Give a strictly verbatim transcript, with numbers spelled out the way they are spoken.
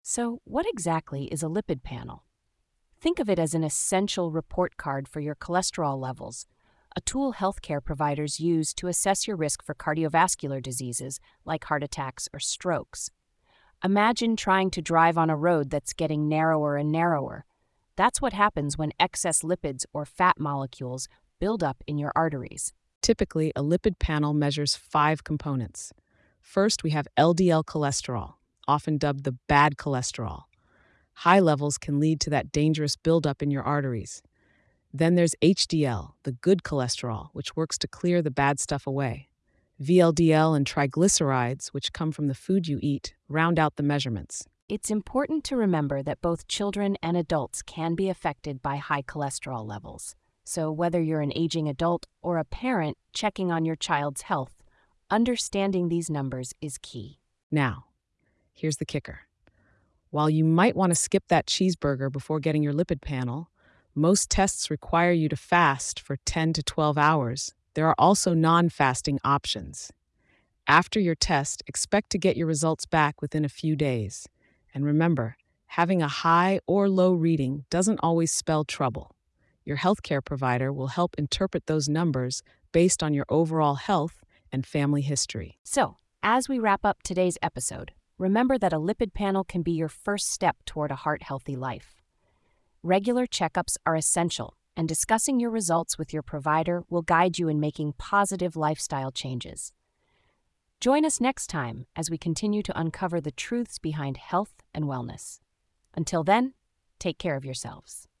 So, what exactly is a lipid panel? Think of it as an essential report card for your cholesterol levels, a tool healthcare providers use to assess your risk for cardiovascular diseases like heart attacks or strokes. Imagine trying to drive on a road that's getting narrower and narrower. That's what happens when excess lipids or fat molecules build up in your arteries. Typically, a lipid panel measures five components. First, we have L D L cholesterol, often dubbed the bad cholesterol. High levels can lead to that dangerous buildup in your arteries. Then there's H D L, the good cholesterol, which works to clear the bad stuff away. V L D L and triglycerides, which come from the food you eat, round out the measurements. It's important to remember that both children and adults can be affected by high cholesterol levels. So, whether you're an aging adult or a parent checking on your child's health, understanding these numbers is key. Now, here's the kicker. While you might want to skip that cheeseburger before getting your lipid panel, most tests require you to fast for ten to twelve hours. There are also non fasting options. After your test, expect to get your results back within a few days. And remember, having a high or low reading doesn't always spell trouble. Your healthcare provider will help interpret those numbers based on your overall health and family history. So, as we wrap up today's episode, remember that a lipid panel can be your first step toward a heart-healthy life. Regular checkups are essential, and discussing your results with your provider will guide you in making positive lifestyle changes. Join us next time as we continue to uncover the truths behind health and wellness. Until then, take care of yourselves.